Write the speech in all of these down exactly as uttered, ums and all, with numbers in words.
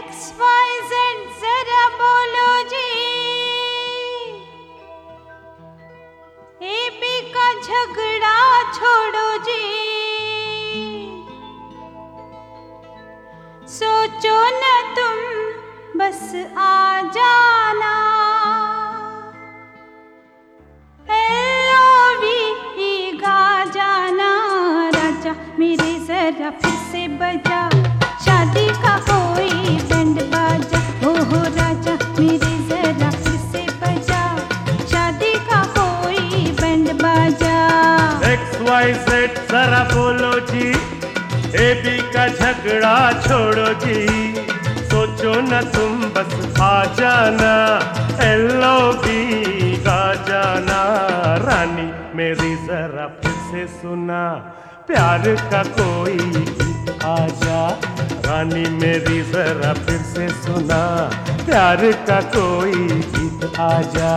X Y Z जरा बोलो जी, A B का झगड़ा छोड़ो जी, सोचो न तुम बस आ जाना, एल ओ वी ई गा जाना। राजा मेरे जरा फिर से बजा, शादी का कोई बैंड बाजा। हो हो राजा मेरे जरा फिर से बजा, शादी का कोई बैंड बाजा। एक्स वाई जेड जरा बोलो जी, ए बी का झगड़ा छोड़ो जी, सोचो न तुम बस आ जाना, एल ओ बी गा जाना। रानी मेरी जरा फिर से सुना, प्यार का कोई गीत आजा। रानी मेरी जरा फिर से सुना, प्यार का कोई गीत आजा।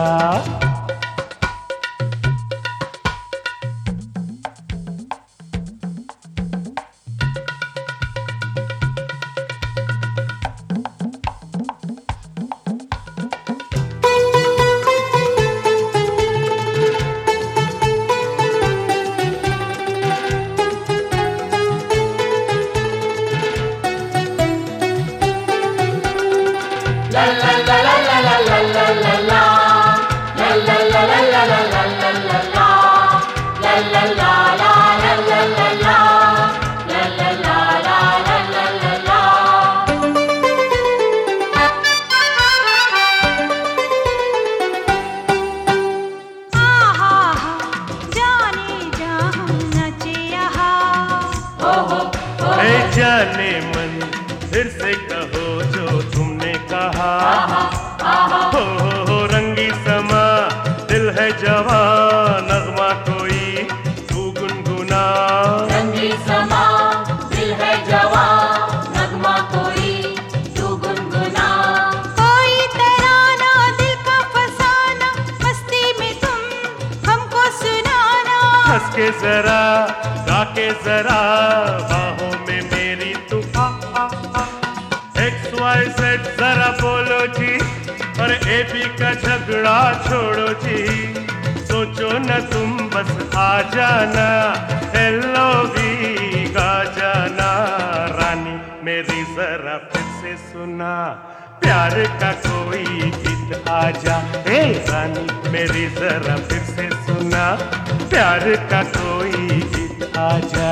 जाने मन फिर से कहो जो तुमने कहा, हो हो हो रंगी समा दिल है जवान, नगमा कोई तू गुनगुना। रंगी समा दिल है जवान, नगमा कोई तू गुनगुना। कोई तराना दिल का फसाना, मस्ती में तुम हमको सुनाना। हंस के जरा गा के जरा बाहों में मेरी तू आ आ आ। एक्स वाई जेड जरा बोलो जी, और ए बी का झगड़ा छोड़ो जी, सोचो न तुम बस आ जाना, एल ओ बी गा जाना। रानी मेरी जरा फिर से सुना, प्यार का कोई गीत आजा। ए रानी मेरी जरा फिर से सुना, प्यार का कोई गीत आजा।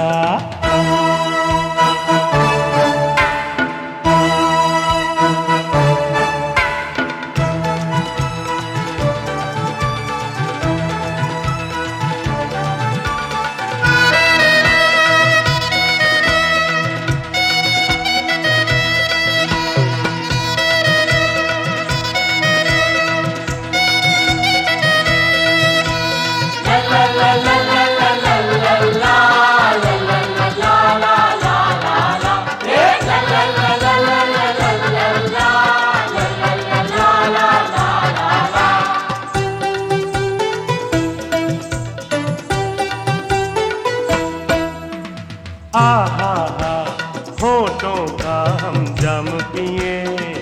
आहा हा होठों का हम जाम पिए,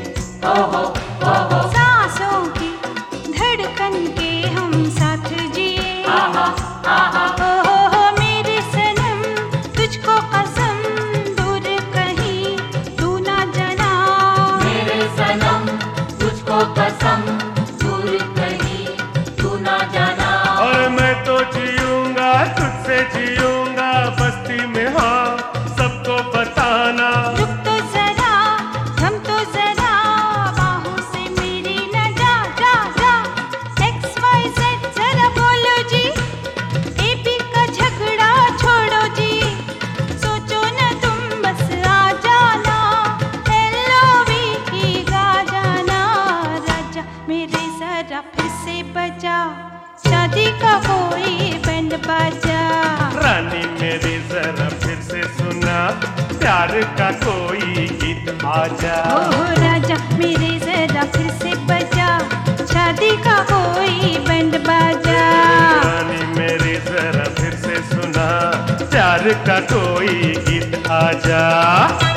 सांसों की धड़कन के हम साथ जिए। आहा आहा ओ हो हो मेरे सनम तुझको कसम, दूर कहीं तू ना जाना। मेरे सनम तुझको कसम, दूर कहीं तू ना जाना। और मैं तो जीऊंगा तुझसे जीऊंगा, बस्ती में हाँ सबको बताना। रुक तो जरा थम तो जरा, बाहों से मेरी न जा जा जा। एक्स वाई जेड जरा बोलो जी, ए बी का झगड़ा छोड़ो जी, सोचो न तुम बस आ जाना, एल ओ वी ई गा जाना। राजा मेरे जरा फिर से बजा, शादी का कोई बैंड बाजा। रानी मेरी जरा फिर से सुना, प्यार का कोई गीत आजा। ओ राजा मेरे जरा फिर से बजा, शादी का कोई बैंड बाजा। रानी मेरी जरा फिर से सुना, प्यार का कोई गीत आजा।